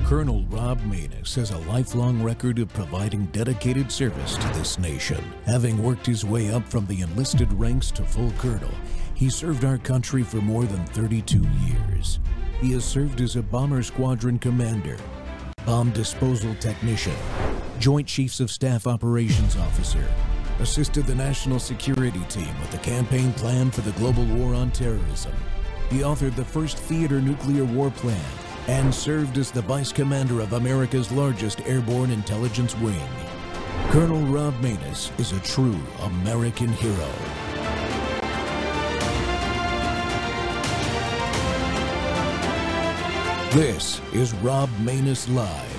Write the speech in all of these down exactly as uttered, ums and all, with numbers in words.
Colonel Rob Maness has a lifelong record of providing dedicated service to this nation. Having worked his way up from the enlisted ranks to full colonel, he served our country for more than thirty-two years. He has served as a bomber squadron commander, bomb disposal technician, Joint Chiefs of Staff Operations Officer, assisted the National Security Team with the campaign plan for the global war on terrorism. He authored the first theater nuclear war plan and served as the Vice Commander of America's largest airborne intelligence wing. Colonel Rob Maness is a true American hero. This is Rob Maness Live.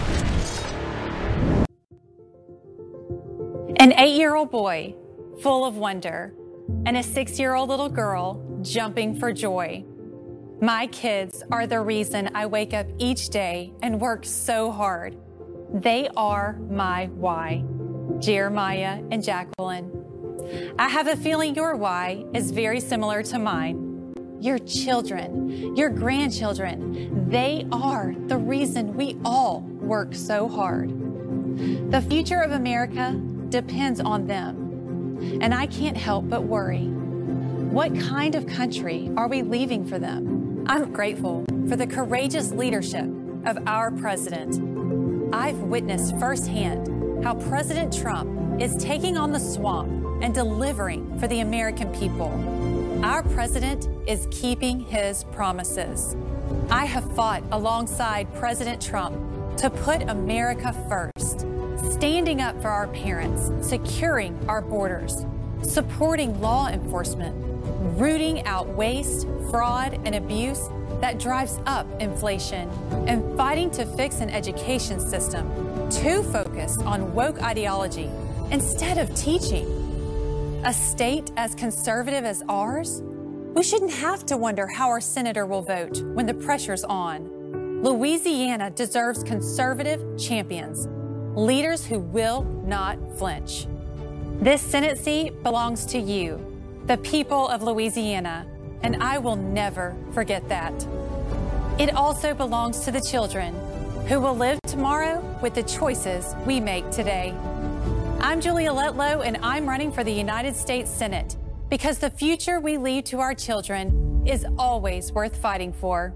An eight-year-old boy full of wonder and a six-year-old little girl jumping for joy. My kids are the reason I wake up each day and work so hard. They are my why, Jeremiah and Jacqueline. I have a feeling your why is very similar to mine. Your children, your grandchildren, they are the reason we all work so hard. The future of America depends on them, and I can't help but worry. What kind of country are we leaving for them? I'm grateful for the courageous leadership of our president. I've witnessed firsthand how President Trump is taking on the swamp and delivering for the American people. Our president is keeping his promises. I have fought alongside President Trump to put America first, standing up for our parents, securing our borders, supporting law enforcement, rooting out waste, fraud, and abuse that drives up inflation, and fighting to fix an education system too focused on woke ideology instead of teaching. A state as conservative as ours? We shouldn't have to wonder how our senator will vote when the pressure's on. Louisiana deserves conservative champions, leaders who will not flinch. This Senate seat belongs to you, the people of Louisiana, and I will never forget that. It also belongs to the children who will live tomorrow with the choices we make today. I'm Julia Letlow, and I'm running for the United States Senate because the future we leave to our children is always worth fighting for.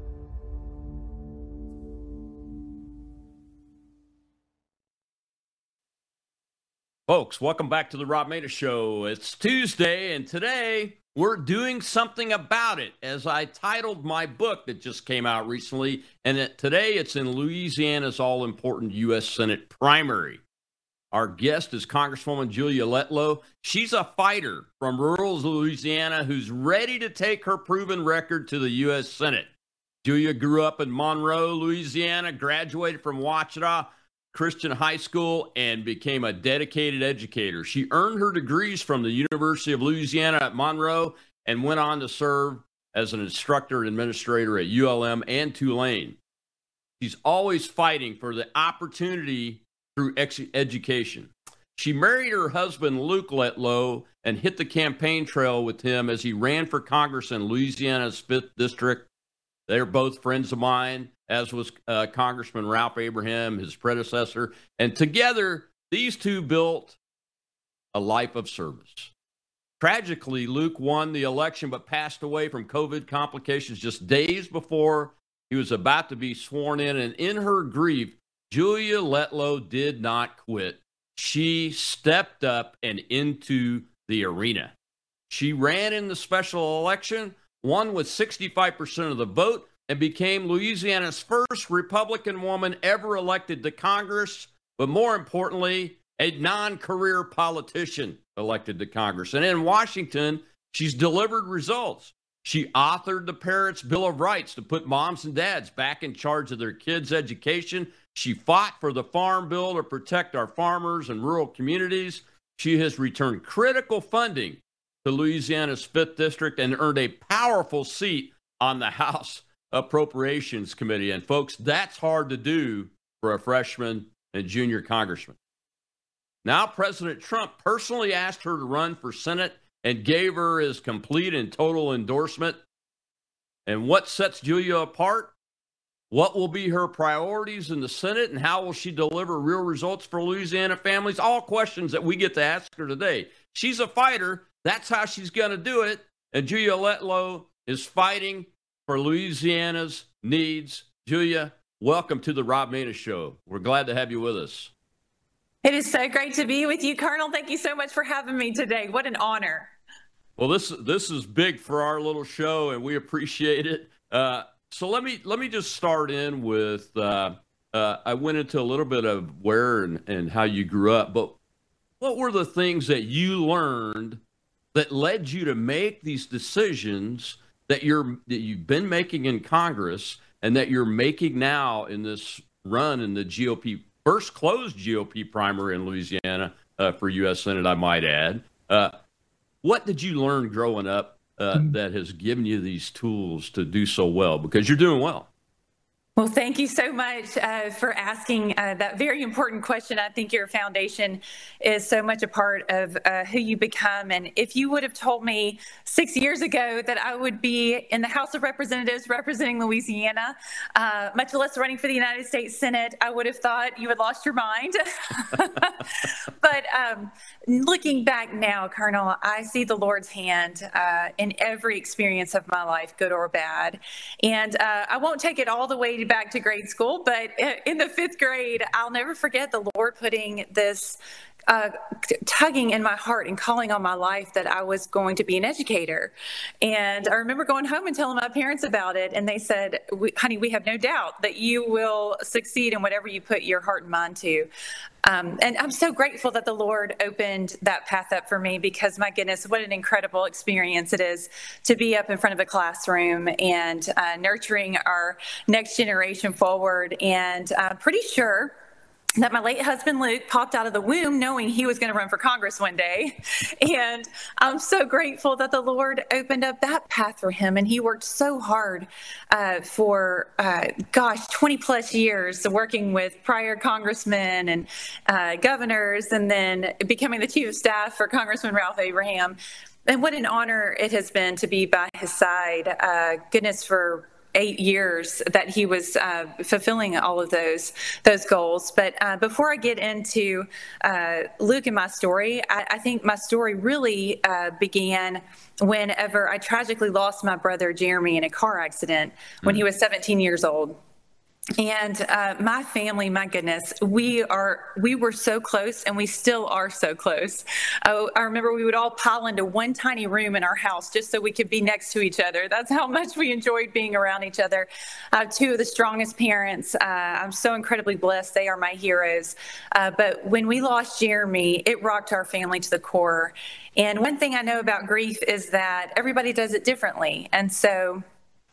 Folks, welcome back to the Rob Maness Show. It's Tuesday, and today we're doing something about it, as I titled my book that just came out recently, and it, today it's in Louisiana's all-important U S Senate primary. Our guest is Congresswoman Julia Letlow. She's a fighter from rural Louisiana who's ready to take her proven record to the U S Senate. Julia grew up in Monroe, Louisiana, graduated from Ouachita Christian High School, and became a dedicated educator. She earned her degrees from the University of Louisiana at Monroe and went on to serve as an instructor and administrator at U L M and Tulane. She's always fighting for the opportunity through ex- education. She married her husband, Luke Letlow, and hit the campaign trail with him as he ran for Congress in Louisiana's fifth District. They're both friends of mine, as was uh, Congressman Ralph Abraham, his predecessor. And together, these two built a life of service. Tragically, Luke won the election but passed away from COVID complications just days before he was about to be sworn in. And in her grief, Julia Letlow did not quit. She stepped up and into the arena. She ran in the special election, won with sixty-five percent of the vote, and became Louisiana's first Republican woman ever elected to Congress, but more importantly, a non-career politician elected to Congress. And in Washington, she's delivered results. She authored the Parents' Bill of Rights to put moms and dads back in charge of their kids' education. She fought for the Farm Bill to protect our farmers and rural communities. She has returned critical funding to Louisiana's fifth District and earned a powerful seat on the House Appropriations Committee. And folks, that's hard to do for a freshman and junior congressman. Now, President Trump personally asked her to run for Senate and gave her his complete and total endorsement. And what sets Julia apart? What will be her priorities in the Senate, and how will she deliver real results for Louisiana families? All questions that we get to ask her today. She's a fighter. That's how she's going to do it. And Julia Letlow is fighting for Louisiana's needs. Julia, welcome to the Rob Maness Show. We're glad to have you with us. It is so great to be with you, Colonel. Thank you so much for having me today. What an honor. Well, this this is big for our little show, and we appreciate it. Uh, so let me let me just start in with uh, uh, I went into a little bit of where and, and how you grew up, but what were the things that you learned that led you to make these decisions that you're that you've been making in Congress and that you're making now in this run in the G O P, first closed G O P primary in Louisiana uh, for U S Senate, I might add. Uh, what did you learn growing up uh, that has given you these tools to do so well? Because you're doing well. Well, thank you so much uh, for asking uh, that very important question. I think your foundation is so much a part of uh, who you become. And if you would have told me six years ago that I would be in the House of Representatives representing Louisiana, uh, much less running for the United States Senate, I would have thought you had lost your mind. But um, looking back now, Colonel, I see the Lord's hand uh, in every experience of my life, good or bad. And uh, I won't take it all the way back to grade school, but in the fifth grade, I'll never forget the Lord putting this uh, tugging in my heart and calling on my life that I was going to be an educator. And I remember going home and telling my parents about it, and they said, honey, we have no doubt that you will succeed in whatever you put your heart and mind to. Um, and I'm so grateful that the Lord opened that path up for me, because my goodness, what an incredible experience it is to be up in front of a classroom and uh, nurturing our next generation forward. And I'm pretty sure that my late husband, Luke, popped out of the womb knowing he was going to run for Congress one day. And I'm so grateful that the Lord opened up that path for him. And he worked so hard uh, for, uh, gosh, twenty plus years working with prior congressmen and uh, governors, and then becoming the chief of staff for Congressman Ralph Abraham. And what an honor it has been to be by his side. Uh, goodness, for eight years that he was uh, fulfilling all of those those goals. But uh, before I get into uh, Luke and my story, I, I think my story really uh, began whenever I tragically lost my brother Jeremy in a car accident mm-hmm. when he was seventeen years old. And uh, my family, my goodness, we are we were so close, and we still are so close. Uh, I remember we would all pile into one tiny room in our house just so we could be next to each other. That's how much we enjoyed being around each other. Uh, two of the strongest parents. Uh, I'm so incredibly blessed. They are my heroes. Uh, but when we lost Jeremy, it rocked our family to the core. And one thing I know about grief is that everybody does it differently. And so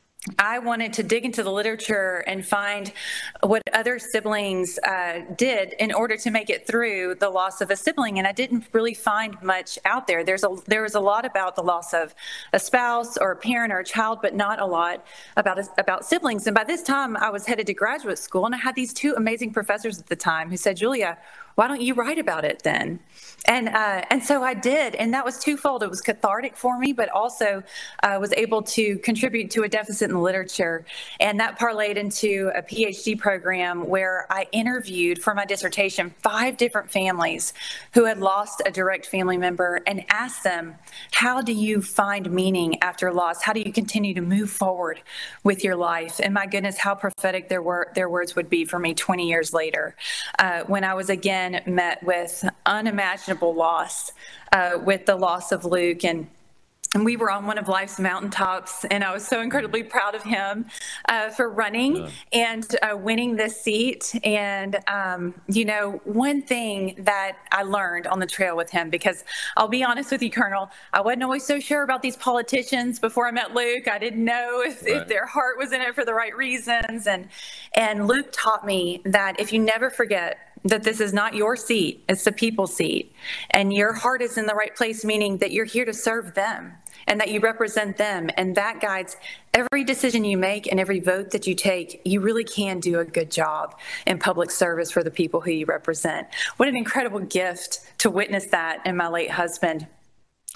I wanted to dig into the literature and find what other siblings uh, did in order to make it through the loss of a sibling, and I didn't really find much out there. There's a there was a lot about the loss of a spouse or a parent or a child, but not a lot about about siblings. And by this time, I was headed to graduate school, and I had these two amazing professors at the time who said, "Julia, why don't you write about it then?" And uh, and so I did, and that was twofold. It was cathartic for me, but also uh, was able to contribute to a deficit in the literature. And that parlayed into a PhD program where I interviewed for my dissertation five different families who had lost a direct family member and asked them, how do you find meaning after loss? How do you continue to move forward with your life? And my goodness, how prophetic their, wor- their words would be for me twenty years later, uh, when I was again met with unimaginable loss, uh, with the loss of Luke. And And we were on one of life's mountaintops, and I was so incredibly proud of him uh, for running yeah. and uh, winning this seat. And, um, you know, one thing that I learned on the trail with him, because I'll be honest with you, Colonel, I wasn't always so sure about these politicians before I met Luke. I didn't know if, right. if their heart was in it for the right reasons. And, and Luke taught me that if you never forget that this is not your seat, it's the people's seat, and your heart is in the right place, meaning that you're here to serve them and that you represent them, and that guides every decision you make and every vote that you take. You really can do a good job in public service for the people who you represent. What an incredible gift to witness that in my late husband.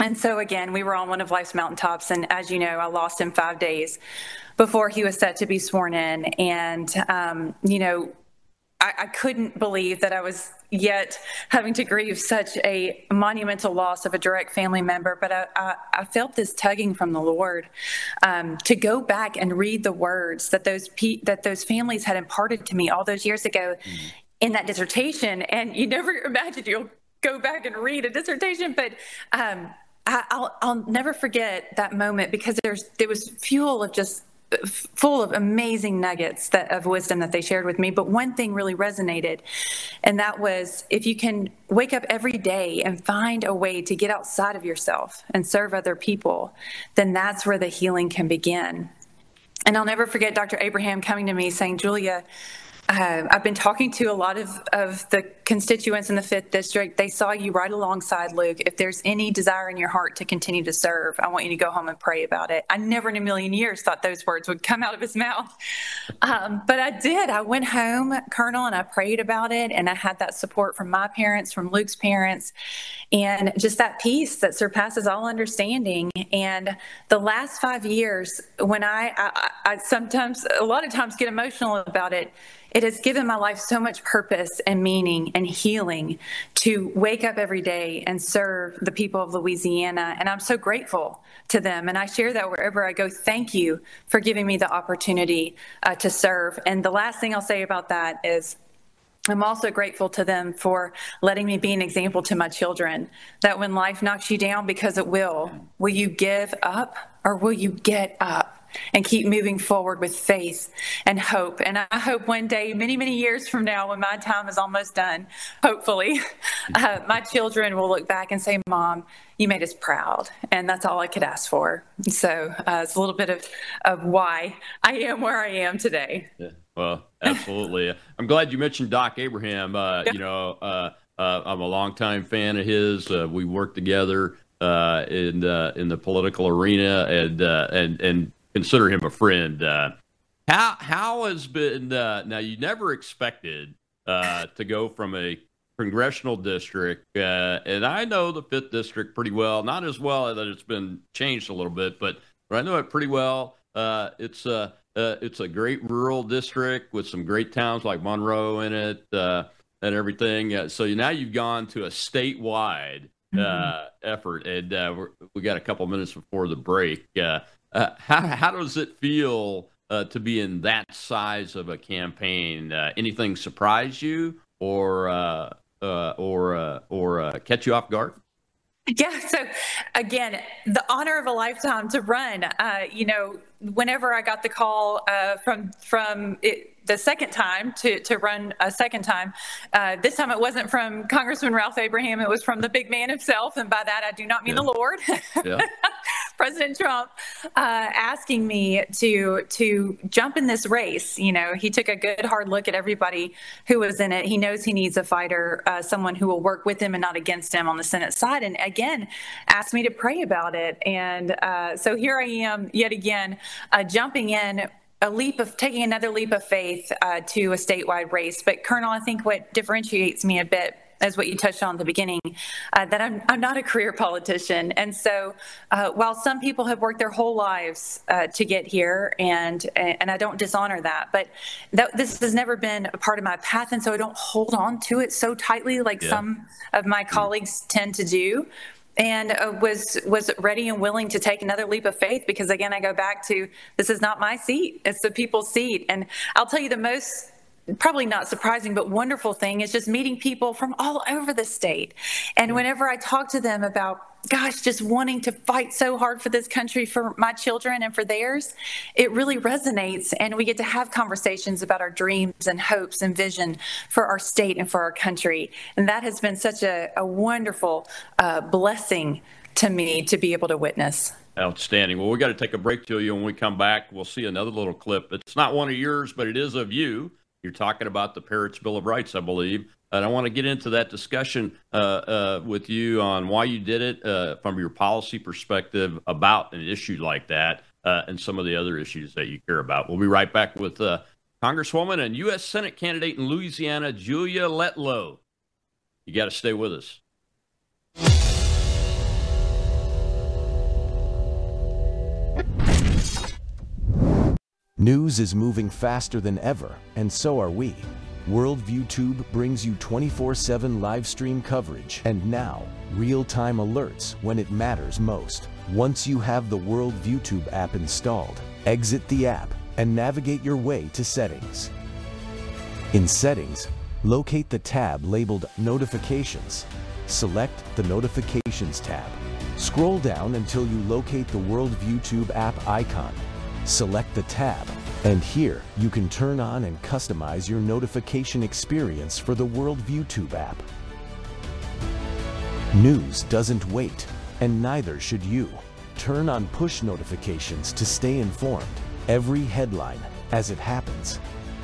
And so again, we were on one of life's mountaintops. And as you know, I lost him five days before he was set to be sworn in. And, um, you know, I, I couldn't believe that I was yet having to grieve such a monumental loss of a direct family member. But I, I, I felt this tugging from the Lord um, to go back and read the words that those pe- that those families had imparted to me all those years ago mm-hmm. in that dissertation. And you never imagined you'll go back and read a dissertation, but um, I, I'll, I'll never forget that moment, because there's there was fuel of just full of amazing nuggets that of wisdom that they shared with me. But one thing really resonated, and that was, if you can wake up every day and find a way to get outside of yourself and serve other people, then that's where the healing can begin. And I'll never forget Doctor Abraham coming to me saying, Julia, Uh, I've been talking to a lot of, of the constituents in the fifth District. They saw you right alongside Luke. If there's any desire in your heart to continue to serve, I want you to go home and pray about it. I never in a million years thought those words would come out of his mouth. Um, but I did. I went home, Colonel, and I prayed about it. And I had that support from my parents, from Luke's parents, and just that peace that surpasses all understanding. And the last five years, when I, I, I sometimes, a lot of times get emotional about it, it has given my life so much purpose and meaning and healing to wake up every day and serve the people of Louisiana. And I'm so grateful to them. And I share that wherever I go. Thank you for giving me the opportunity uh, to serve. And the last thing I'll say about that is, I'm also grateful to them for letting me be an example to my children, that when life knocks you down, because it will, will you give up or will you get up and keep moving forward with faith and hope? And I hope one day, many, many years from now, when my time is almost done, hopefully, uh, my children will look back and say, Mom, you made us proud. And that's all I could ask for. So uh, it's a little bit of, of why I am where I am today. Yeah. Well, absolutely. I'm glad you mentioned Doc Abraham. Uh, yeah. You know, uh, uh, I'm a longtime fan of his. Uh, we worked together uh, in uh, in the political arena, and uh, and and consider him a friend. Uh, how how has been uh, now? You never expected uh, to go from a congressional district, uh, and I know the fifth District pretty well. Not as well that it's been changed a little bit, but but I know it pretty well. Uh, it's a uh, Uh, it's a great rural district with some great towns like Monroe in it uh, and everything. Uh, so now you've gone to a statewide uh, mm-hmm. effort, and uh, we're, we got a couple minutes before the break. Uh, uh, how, how does it feel uh, to be in that size of a campaign? Uh, anything surprise you or uh, uh, or uh, or uh, catch you off guard? Yeah. So again, the honor of a lifetime to run. Uh, you know, whenever I got the call uh, from from it, the second time to to run a second time, uh, this time it wasn't from Congressman Ralph Abraham. It was from the big man himself, and by that I do not mean yeah. the Lord, yeah. President Trump, uh, asking me to to jump in this race. You know, he took a good hard look at everybody who was in it. He knows he needs a fighter, uh, someone who will work with him and not against him on the Senate side. And again, asked me to pray about it. And uh, so here I am yet again, uh, jumping in. A leap of taking another leap of faith uh, to a statewide race. But Colonel, I think what differentiates me a bit, as what you touched on at the beginning, uh, that I'm, I'm not a career politician. And so uh, while some people have worked their whole lives uh, to get here, and and I don't dishonor that, but that, this has never been a part of my path. And so I don't hold on to it so tightly like yeah. some of my colleagues tend to do. And uh, was was ready and willing to take another leap of faith, because again, I go back to, this is not my seat, it's the people's seat. And I'll tell you, the most probably not surprising but wonderful thing is just meeting people from all over the state. And whenever I talk to them about, gosh, just wanting to fight so hard for this country, for my children and for theirs, it really resonates. And we get to have conversations about our dreams and hopes and vision for our state and for our country. And that has been such a, a wonderful uh, blessing to me to be able to witness. Outstanding. Well, we got to take a break, Julia. When we come back, we'll see another little clip. It's not one of yours, but it is of you. You're talking about the Parrots Bill of Rights, I believe. And I want to get into that discussion uh, uh, with you on why you did it uh, from your policy perspective about an issue like that uh, and some of the other issues that you care about. We'll be right back with uh, Congresswoman and U S Senate candidate in Louisiana, Julia Letlow. You got to stay with us. News is moving faster than ever, and so are we. WorldViewTube brings you twenty-four seven live stream coverage and now real-time alerts when it matters most. Once you have the WorldViewTube app installed, exit the app and navigate your way to Settings. In Settings, locate the tab labeled Notifications. Select the Notifications tab. Scroll down until you locate the WorldViewTube app icon. Select the tab, and here you can turn on and customize your notification experience for the WorldViewTube app. News doesn't wait, and neither should you. Turn on push notifications to stay informed. Every headline as it happens.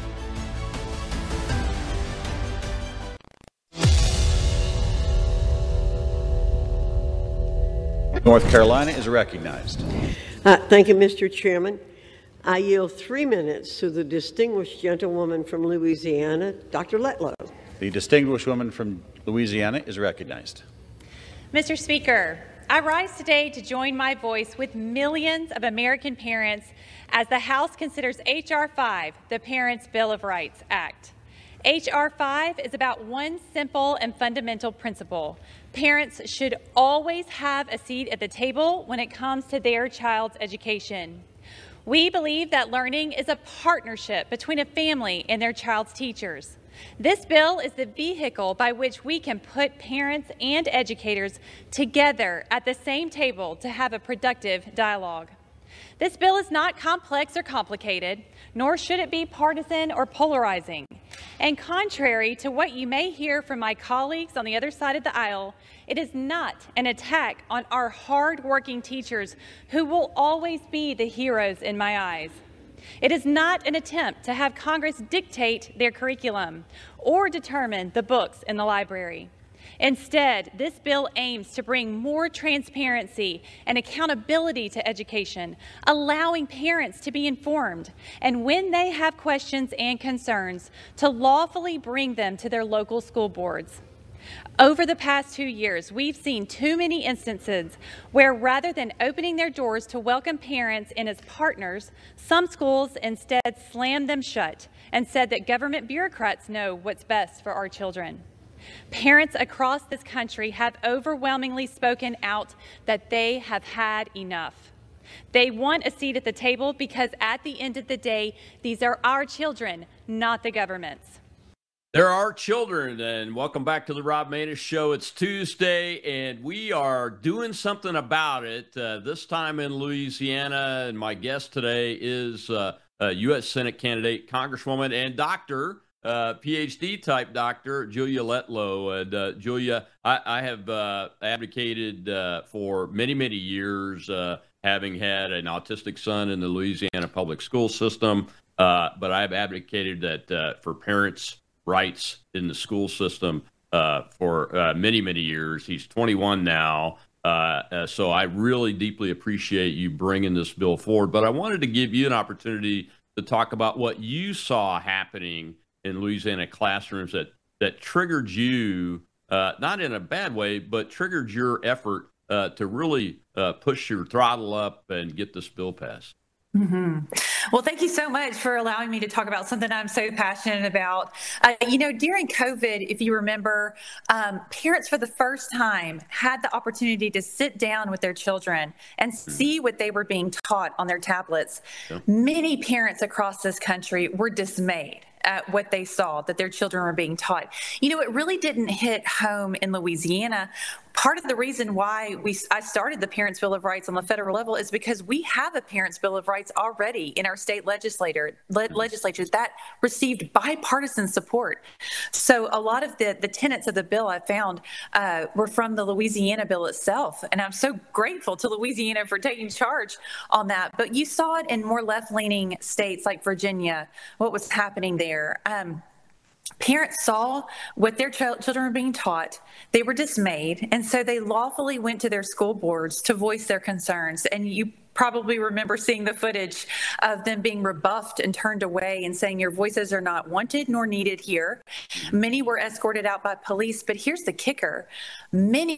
North Carolina is recognized. Uh, thank you, Mister Chairman. I yield three minutes to the distinguished gentlewoman from Louisiana, Doctor Letlow. The distinguished woman from Louisiana is recognized. Mister Speaker, I rise today to join my voice with millions of American parents as the House considers H R five, the Parents' Bill of Rights Act. H R five is about one simple and fundamental principle. Parents should always have a seat at the table when it comes to their child's education. We believe that learning is a partnership between a family and their child's teachers. This bill is the vehicle by which we can put parents and educators together at the same table to have a productive dialogue. This bill is not complex or complicated, nor should it be partisan or polarizing. And contrary to what you may hear from my colleagues on the other side of the aisle, it is not an attack on our hard-working teachers who will always be the heroes in my eyes. It is not an attempt to have Congress dictate their curriculum or determine the books in the library. Instead, this bill aims to bring more transparency and accountability to education, allowing parents to be informed, and when they have questions and concerns, to lawfully bring them to their local school boards. Over the past two years, we've seen too many instances where rather than opening their doors to welcome parents in as partners, some schools instead slammed them shut and said that government bureaucrats know what's best for our children. Parents across this country have overwhelmingly spoken out that they have had enough. They want a seat at the table because at the end of the day, these are our children, not the government's. There are children, and welcome back to the Rob Maness Show. It's Tuesday, and we are doing something about it, uh, this time in Louisiana, and my guest today is uh, a U S Senate candidate, Congresswoman, and Doctor, uh, P H D-type doctor, Julia Letlow. And uh, Julia, I, I have uh, advocated uh, for many, many years, uh, having had an autistic son in the Louisiana public school system, uh, but I've advocated that uh, for parents' rights in the school system uh, for uh, many, many years. He's twenty-one now, uh, uh, so I really deeply appreciate you bringing this bill forward. But I wanted to give you an opportunity to talk about what you saw happening in Louisiana classrooms that, that triggered you, uh, not in a bad way, but triggered your effort uh, to really uh, push your throttle up and get this bill passed. Mm-hmm. Well, thank you so much for allowing me to talk about something I'm so passionate about. Uh, you know, during COVID, if you remember, um, parents for the first time had the opportunity to sit down with their children and see what they were being taught on their tablets. Yeah. Many parents across this country were dismayed at what they saw that their children were being taught. You know, it really didn't hit home in Louisiana. Part of the reason why we I started the Parents' Bill of Rights on the federal level is because we have a Parents' Bill of Rights already in our state legislator, le- legislatures that received bipartisan support. So a lot of the, the tenets of the bill I found uh, were from the Louisiana bill itself. And I'm so grateful to Louisiana for taking charge on that. But you saw it in more left-leaning states like Virginia, what was happening there. Um, Parents saw what their ch- children were being taught. They were dismayed, and so they lawfully went to their school boards to voice their concerns. And you probably remember seeing the footage of them being rebuffed and turned away and saying your voices are not wanted nor needed here. Many were escorted out by police, but here's the kicker. Many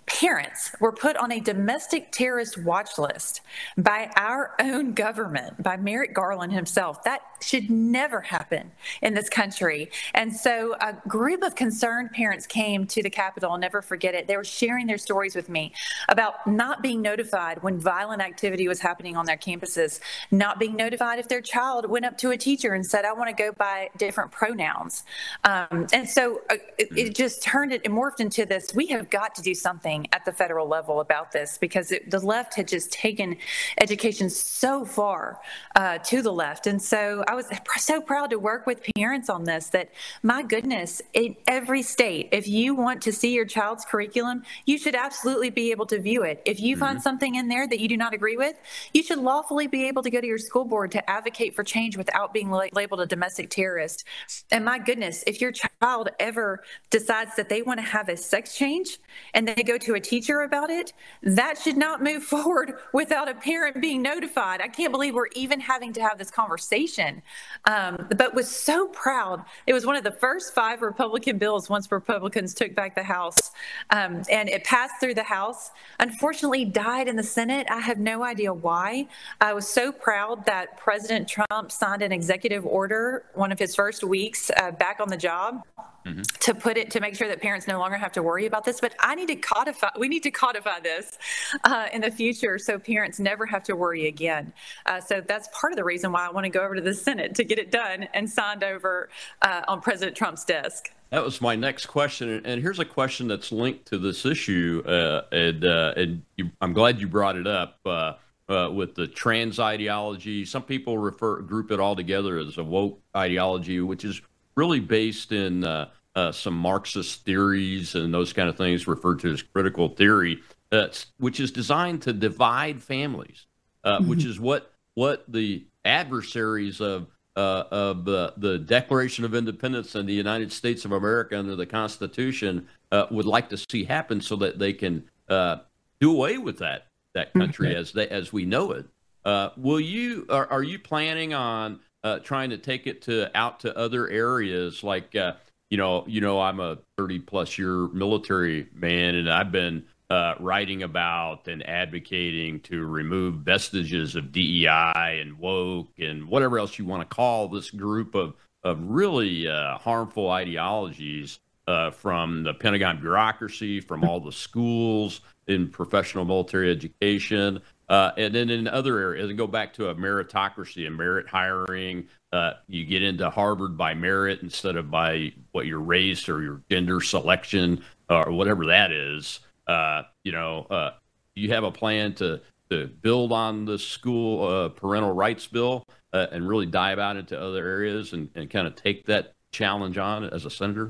parents were put on a domestic terrorist watch list by our own government, by Merrick Garland himself. That should never happen in this country. And so a group of concerned parents came to the Capitol. I'll never forget it. They were sharing their stories with me about not being notified when violent activity was happening on their campuses, not being notified if their child went up to a teacher and said, I want to go by different pronouns. Um, and so uh, it, it just turned it, it morphed into this. We have got to do something at the federal level about this, because it, the left had just taken education so far uh, to the left. And so I was so proud to work with parents on this, that my goodness, in every state, if you want to see your child's curriculum, you should absolutely be able to view it. If you mm-hmm. find something in there that you do not agree with, you should lawfully be able to go to your school board to advocate for change without being la- labeled a domestic terrorist. And my goodness, if your child ever decides that they want to have a sex change and they go to a teacher about it, that should not move forward without a parent being notified. I can't believe we're even having to have this conversation. Um, but was so proud. It was one of the first five Republican bills once Republicans took back the House. Um, and it passed through the House. Unfortunately, died in the Senate. I have no idea why. I was so proud that President Trump signed an executive order one of his first weeks uh, back on the job. Mm-hmm. to put it, to make sure that parents no longer have to worry about this. But I need to codify, we need to codify this uh, in the future so parents never have to worry again. Uh, so that's part of the reason why I want to go over to the Senate to get it done and signed over uh, on President Trump's desk. That was my next question. And here's a question that's linked to this issue. Uh, and uh, and you, I'm glad you brought it up uh, uh, with the trans ideology. Some people refer, group it all together as a woke ideology, which is really based in uh, uh, some Marxist theories and those kind of things referred to as critical theory, uh, which is designed to divide families, uh, mm-hmm. which is what what the adversaries of uh, of the, the Declaration of Independence and the United States of America under the Constitution uh, would like to see happen, so that they can uh, do away with that that country mm-hmm. as they as we know it. Uh, will you are, are you planning on Uh, trying to take it to out to other areas, like uh, you know, you know, I'm a thirty plus year military man, and I've been uh, writing about and advocating to remove vestiges of D E I and woke and whatever else you want to call this group of of really uh, harmful ideologies uh, from the Pentagon bureaucracy, from all the schools in professional military education. Uh, and then in other areas, and go back to a meritocracy and merit hiring. Uh, you get into Harvard by merit instead of by what your race or your gender selection or whatever that is. Uh, you know, uh, you have a plan to to build on the school uh, parental rights bill uh, and really dive out into other areas and, and kind of take that challenge on as a senator?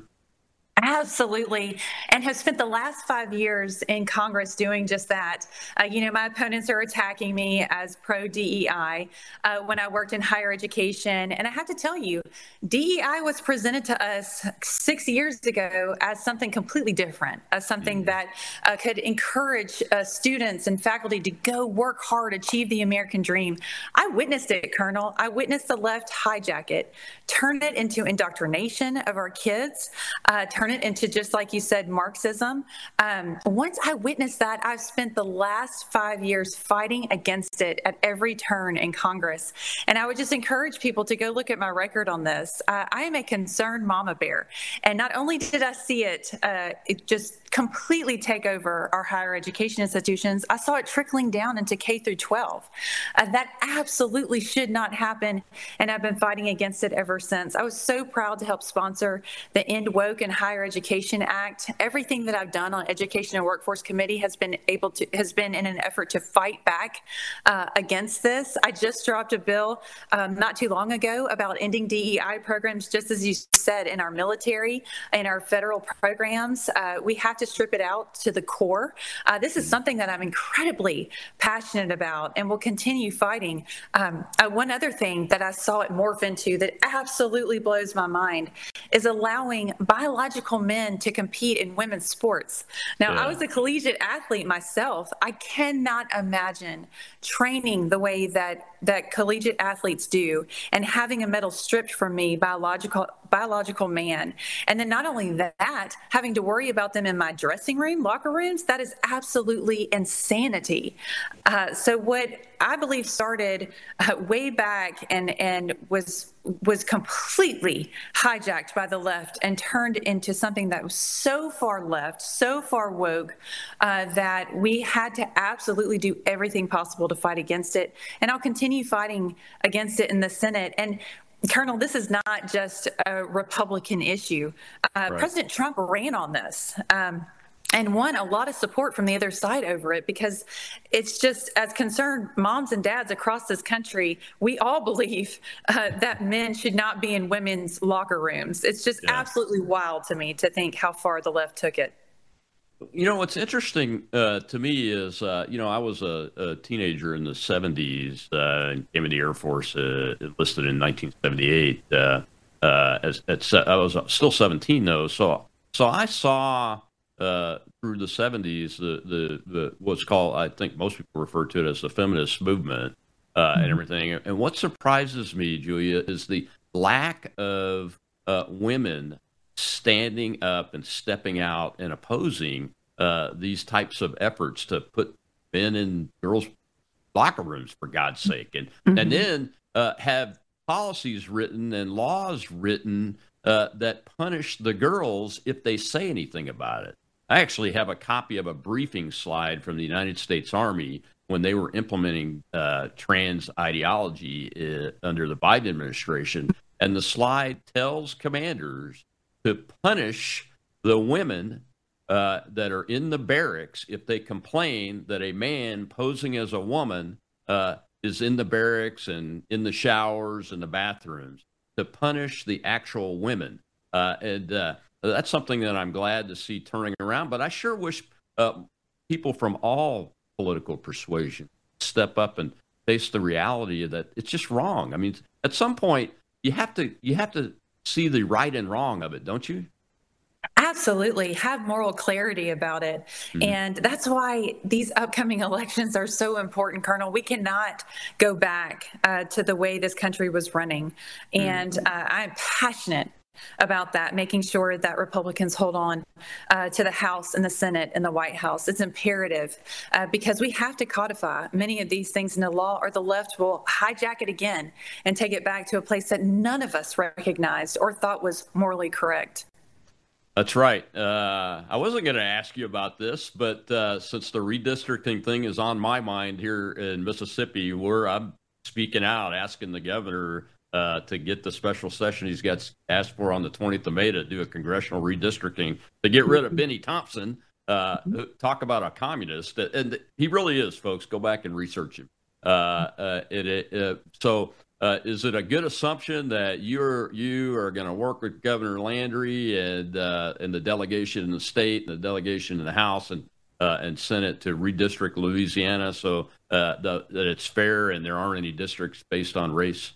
Absolutely, and have spent the last five years in Congress doing just that. Uh, you know, my opponents are attacking me as pro-D E I uh, when I worked in higher education. And I have to tell you, D E I was presented to us six years ago as something completely different, as something that uh, could encourage uh, students and faculty to go work hard, achieve the American dream. I witnessed it, Colonel. I witnessed the left hijack it, turn it into indoctrination of our kids, uh, turn it into, just like you said, Marxism. Um, once I witnessed that, I've spent the last five years fighting against it at every turn in Congress. And I would just encourage people to go look at my record on this. Uh, I am a concerned mama bear. And not only did I see it, uh, it just completely take over our higher education institutions, I saw it trickling down into K through twelve. Uh, that absolutely should not happen. And I've been fighting against it ever since. I was so proud to help sponsor the End Woke and Higher Education Act. Everything that I've done on Education and Workforce Committee has been able to has been in an effort to fight back uh, against this. I just dropped a bill um, not too long ago about ending D E I programs, just as you said, in our military, in our federal programs. Uh, we have to strip it out to the core. Uh, this is something that I'm incredibly passionate about and will continue fighting. Um, uh, one other thing that I saw it morph into that absolutely blows my mind is allowing biological men to compete in women's sports. Now, Yeah. I was a collegiate athlete myself. I cannot imagine training the way that, that collegiate athletes do and having a medal stripped from me by a biological, biological man. And then not only that, having to worry about them in my dressing room, locker rooms, that is absolutely insanity. Uh, so what I believe started uh, way back and, and was was completely hijacked by the left and turned into something that was so far left, so far woke, uh, that we had to absolutely do everything possible to fight against it. And I'll continue fighting against it in the Senate. And Colonel, this is not just a Republican issue. Uh, Right. President Trump ran on this. Um, and won a lot of support from the other side over it, because it's just, as concerned moms and dads across this country, we all believe uh, that men should not be in women's locker rooms. It's just Yeah. absolutely wild to me to think how far the left took it. You know, what's interesting uh, to me is, uh, you know, I was a, a teenager in the seventies uh, and came in the Air Force, uh, enlisted in nineteen seventy-eight. Uh, uh, as, at, I was still seventeen, though. So so I saw uh, through the seventies the, the, the what's called, I think most people refer to it as the feminist movement uh, mm-hmm. and everything. And what surprises me, Julia, is the lack of uh, women standing up and stepping out and opposing uh, these types of efforts to put men in girls' locker rooms, for God's sake, and mm-hmm. and then uh, have policies written and laws written uh, that punish the girls if they say anything about it. I actually have a copy of a briefing slide from the United States Army when they were implementing uh, trans ideology uh, under the Biden administration, and the slide tells commanders to punish the women uh, that are in the barracks if they complain that a man posing as a woman uh, is in the barracks and in the showers and the bathrooms, to punish the actual women. Uh, and uh, that's something that I'm glad to see turning around. But I sure wish uh, people from all political persuasion step up and face the reality that it's just wrong. I mean, at some point, you have to you have to see the right and wrong of it, don't you? Absolutely. Have moral clarity about it. Mm-hmm. And that's why these upcoming elections are so important, Colonel. We cannot go back uh, to the way this country was running. And mm-hmm. uh, I'm passionate about that, making sure that Republicans hold on uh, to the House and the Senate and the White House. It's imperative uh, because we have to codify many of these things in the law, or the left will hijack it again and take it back to a place that none of us recognized or thought was morally correct. That's right. Uh, I wasn't going to ask you about this, but uh, since the redistricting thing is on my mind here in Mississippi, where I'm speaking out, asking the governor uh, to get the special session he's got asked for on the twentieth of May to do a congressional redistricting to get rid of Benny Thompson. Uh, talk about a communist. And he really is, folks. Go back and research him. Uh, uh, it, it, uh, so uh, is it a good assumption that you're you are going to work with Governor Landry and uh, and the delegation in the state and the delegation in the House and uh, and Senate to redistrict Louisiana so uh, the, that it's fair and there aren't any districts based on race?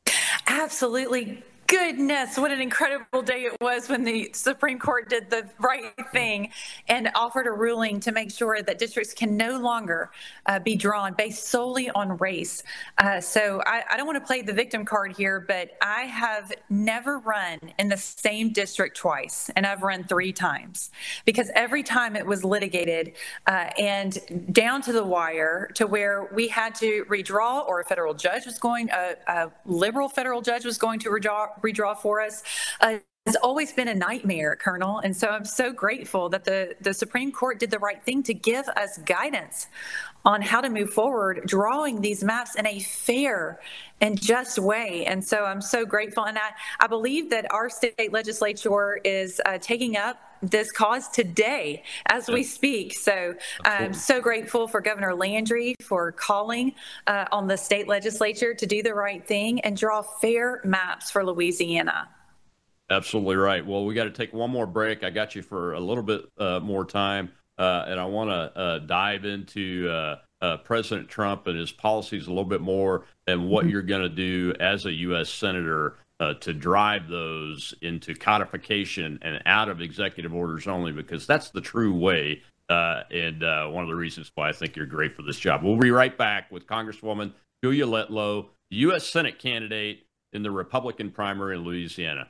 Absolutely. Goodness, what an incredible day it was when the Supreme Court did the right thing and offered a ruling to make sure that districts can no longer uh, be drawn based solely on race. Uh, so I, I don't want to play the victim card here, but I have never run in the same district twice, and I've run three times because every time it was litigated uh, and down to the wire to where we had to redraw, or a federal judge was going, a, a liberal federal judge was going to redraw redraw for us. Uh, it's always been a nightmare, Colonel. And so I'm so grateful that the, the Supreme Court did the right thing to give us guidance on how to move forward, drawing these maps in a fair and just way. And so I'm so grateful. And I, I believe that our state legislature is uh, taking up this cause today as we speak. So I'm so grateful for Governor Landry for calling uh, on the state legislature to do the right thing and draw fair maps for Louisiana. Absolutely right. Well, we got to take one more break. I got you for a little bit uh, more time, uh, and I want to uh, dive into uh, uh, President Trump and his policies a little bit more and what mm-hmm. you're going to do as a U S Senator uh, to drive those into codification and out of executive orders only, because that's the true way. Uh, and uh, one of the reasons why I think you're great for this job. We'll be right back with Congresswoman Julia Letlow, U S Senate candidate in the Republican primary in Louisiana.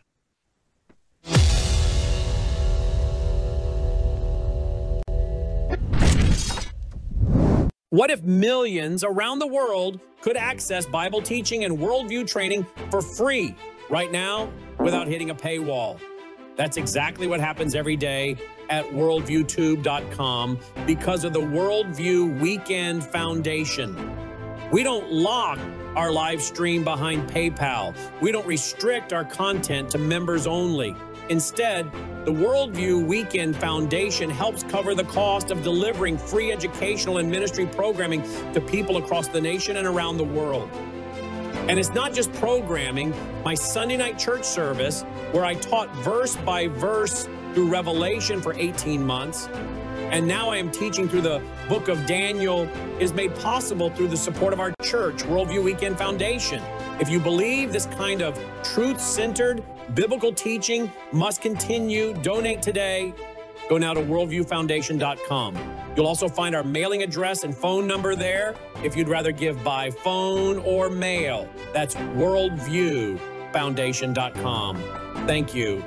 What if millions around the world could access Bible teaching and worldview training for free right now without hitting a paywall? That's exactly what happens every day at worldview tube dot com because of the Worldview Weekend Foundation. We don't lock our live stream behind PayPal. We don't restrict our content to members only. Instead, the Worldview Weekend Foundation helps cover the cost of delivering free educational and ministry programming to people across the nation and around the world. And it's not just programming. My Sunday night church service, where I taught verse by verse through Revelation for eighteen months, and now I am teaching through the book of Daniel, is made possible through the support of our church, Worldview Weekend Foundation. If you believe this kind of truth-centered biblical teaching must continue, donate today. Go now to worldview foundation dot com. You'll also find our mailing address and phone number there if you'd rather give by phone or mail. That's worldview foundation dot com. Thank you.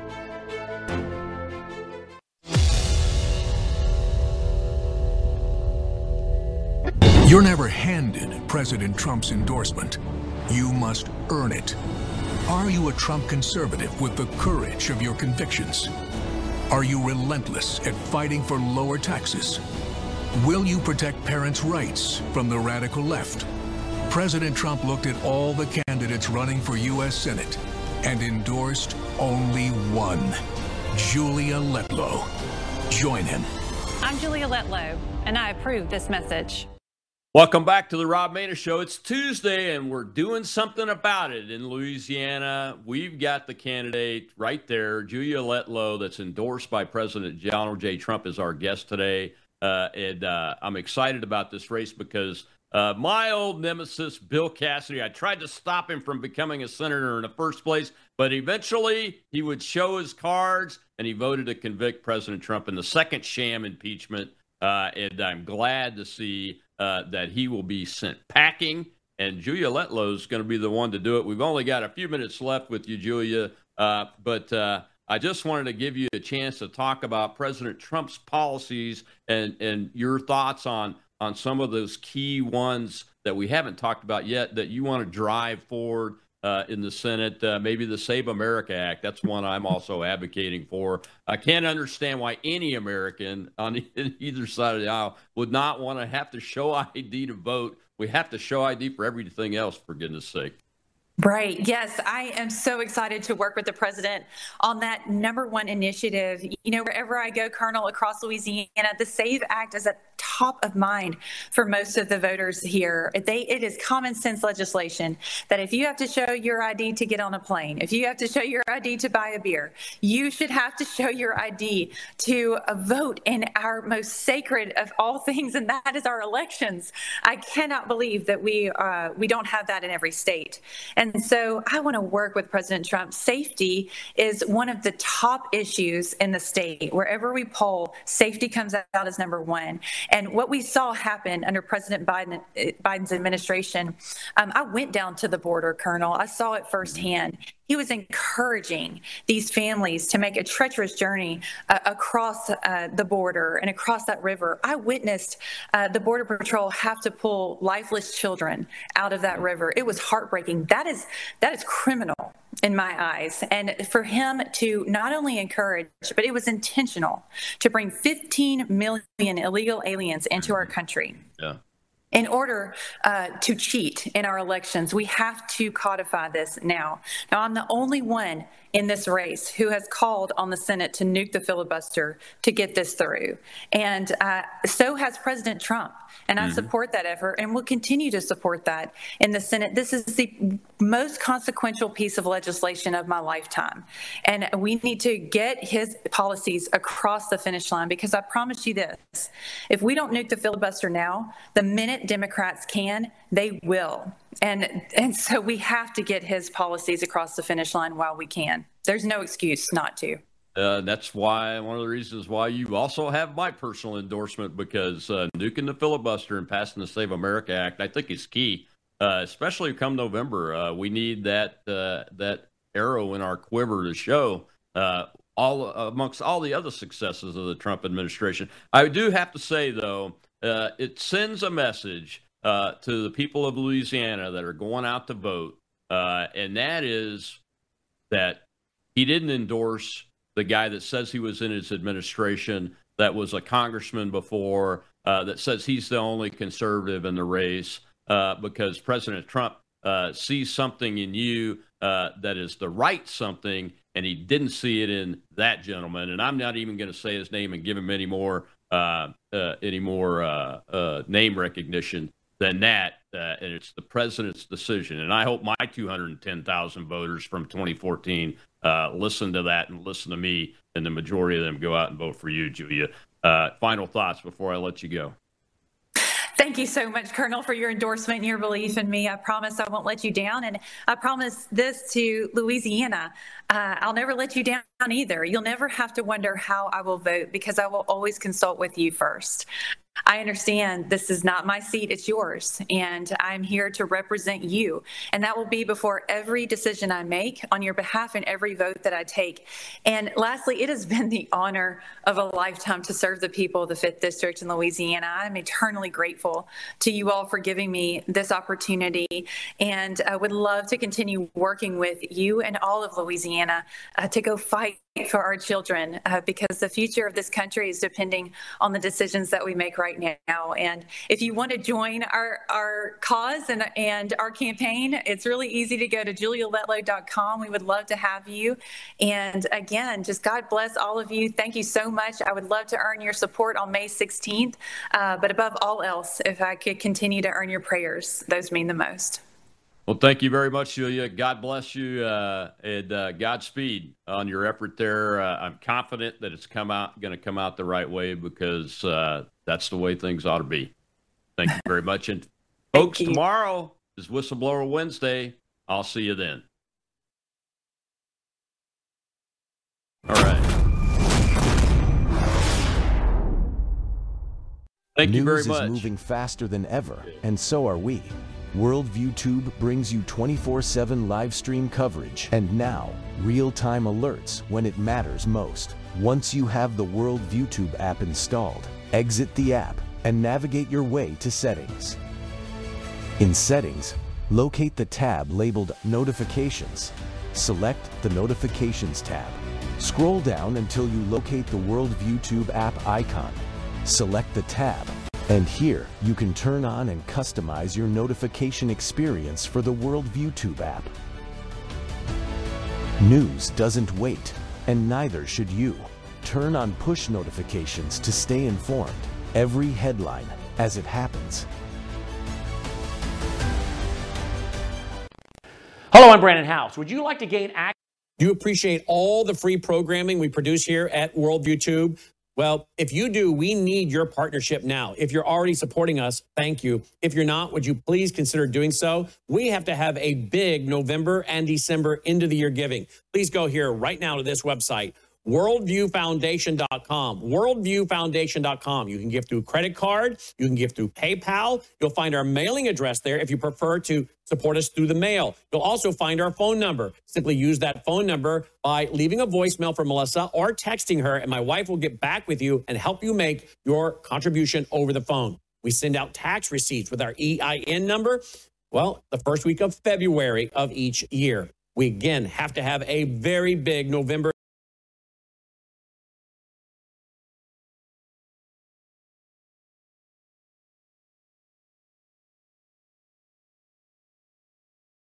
You're never handed President Trump's endorsement. You must earn it. Are you a Trump conservative with the courage of your convictions? Are you relentless at fighting for lower taxes? Will you protect parents' rights from the radical left? President Trump looked at all the candidates running for U S Senate and endorsed only one, Julia Letlow. Join him. I'm Julia Letlow, and I approve this message. Welcome back to the Rob Maness Show. It's Tuesday, and we're doing something about it in Louisiana. We've got the candidate right there, Julia Letlow, that's endorsed by President Donald J. Trump, as our guest today. Uh, and uh, I'm excited about this race because uh, my old nemesis, Bill Cassidy, I tried to stop him from becoming a senator in the first place, but eventually he would show his cards, and he voted to convict President Trump in the second sham impeachment. Uh, and I'm glad to see Uh, that he will be sent packing, and Julia Letlow is going to be the one to do it. We've only got a few minutes left with you, Julia, uh, but uh, I just wanted to give you a chance to talk about President Trump's policies and, and your thoughts on, on some of those key ones that we haven't talked about yet that you want to drive forward uh, in the Senate. Uh, maybe the Save America Act. That's one I'm also advocating for. I can't understand why any American on either side of the aisle would not want to have to show I D to vote. We have to show I D for everything else, for goodness sake. Right. Yes, I am so excited to work with the president on that number one initiative. You know, wherever I go, Colonel, across Louisiana, the SAVE Act is at top of mind for most of the voters here. They, it is common sense legislation that if you have to show your I D to get on a plane, if you have to show your I D to buy a beer, you should have to show your I D to uh, vote in our most sacred of all things, and that is our elections. I cannot believe that we uh, we don't have that in every state. And so I want to work with President Trump. Safety is one of the top issues in the state. Wherever we poll, safety comes out as number one. And what we saw happen under President Biden, Biden's administration, um, I went down to the border, Colonel. I saw it firsthand. He was encouraging these families to make a treacherous journey uh, across uh, the border and across that river. I witnessed uh, the Border Patrol have to pull lifeless children out of that river. It was heartbreaking. That is that is criminal in my eyes. And for him to not only encourage, but it was intentional to bring fifteen million illegal aliens into our country. Yeah. In order uh, to cheat in our elections, we have to codify this now. Now, I'm the only one in this race who has called on the Senate to nuke the filibuster to get this through. And uh, so has President Trump. And I mm-hmm. support that effort and will continue to support that in the Senate. This is the most consequential piece of legislation of my lifetime. And we need to get his policies across the finish line, because I promise you this, if we don't nuke the filibuster now, the minute Senate Democrats can, they will. And, and so we have to get his policies across the finish line while we can. There's no excuse not to. Uh, that's why one of the reasons why you also have my personal endorsement, because uh, nuking the filibuster and passing the Save America Act, I think is key, uh, especially come November. Uh, we need that uh, that arrow in our quiver to show uh, all amongst all the other successes of the Trump administration. I do have to say, though, uh, it sends a message uh, to the people of Louisiana that are going out to vote, uh, and that is that he didn't endorse the guy that says he was in his administration, that was a congressman before, uh, that says he's the only conservative in the race, uh, because President Trump uh, sees something in you uh, that is the right something, and he didn't see it in that gentleman. And I'm not even going to say his name and give him any more, uh, uh, any more uh, uh, name recognition than that. Uh, and it's the president's decision. And I hope my two hundred ten thousand voters from twenty fourteen uh, listen to that and listen to me, and the majority of them go out and vote for you, Julia. Uh, final thoughts before I let you go. Thank you so much, Colonel, for your endorsement and your belief in me. I promise I won't let you down. And I promise this to Louisiana. Uh, I'll never let you down either. You'll never have to wonder how I will vote, because I will always consult with you first. I understand this is not my seat, it's yours, and I'm here to represent you. And that will be before every decision I make on your behalf and every vote that I take. And lastly, it has been the honor of a lifetime to serve the people of the fifth District in Louisiana. I'm eternally grateful to you all for giving me this opportunity, and I would love to continue working with you and all of Louisiana uh, to go fight for our children, uh, because the future of this country is depending on the decisions that we make right now. And if you want to join our, our cause and, and our campaign, it's really easy to go to julia letlow dot com. We would love to have you. And again, just God bless all of you. Thank you so much. I would love to earn your support on May sixteenth. Uh, but above all else, if I could continue to earn your prayers, those mean the most. Well, thank you very much, Julia. God bless you, uh, and uh, Godspeed on your effort there. Uh, I'm confident that it's come out, going to come out the right way, because uh, that's the way things ought to be. Thank you very much. And folks, you. Tomorrow is Whistleblower Wednesday. I'll see you then. All right. Thank News you very much. News is moving faster than ever, and so are we. Worldview Tube brings you twenty-four seven live stream coverage, and now, real-time alerts when it matters most. Once you have the Worldview Tube app installed, exit the app and navigate your way to Settings. In Settings, locate the tab labeled Notifications. Select the Notifications tab. Scroll down until you locate the Worldview Tube app icon. Select the tab. And here, you can turn on and customize your notification experience for the Worldview Tube app. News doesn't wait, and neither should you. Turn on push notifications to stay informed. Every headline as it happens. Hello, I'm Brandon House. Would you like to gain access? Do you appreciate all the free programming we produce here at Worldview Tube? Well, if you do, we need your partnership now. If you're already supporting us, thank you. If you're not, would you please consider doing so? We have to have a big November and December end of the year giving. Please go here right now to this website, worldview foundation dot com. worldview foundation dot com. You can give through credit card. You can give through PayPal. You'll find our mailing address there if you prefer to support us through the mail. You'll also find our phone number. Simply use that phone number by leaving a voicemail for Melissa or texting her, and my wife will get back with you and help you make your contribution over the phone. We send out tax receipts with our E I N number, well, the first week of February of each year. We, again, have to have a very big November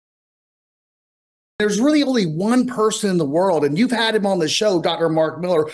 There's really only one person in the world, and you've had him on the show, Doctor Mark Miller,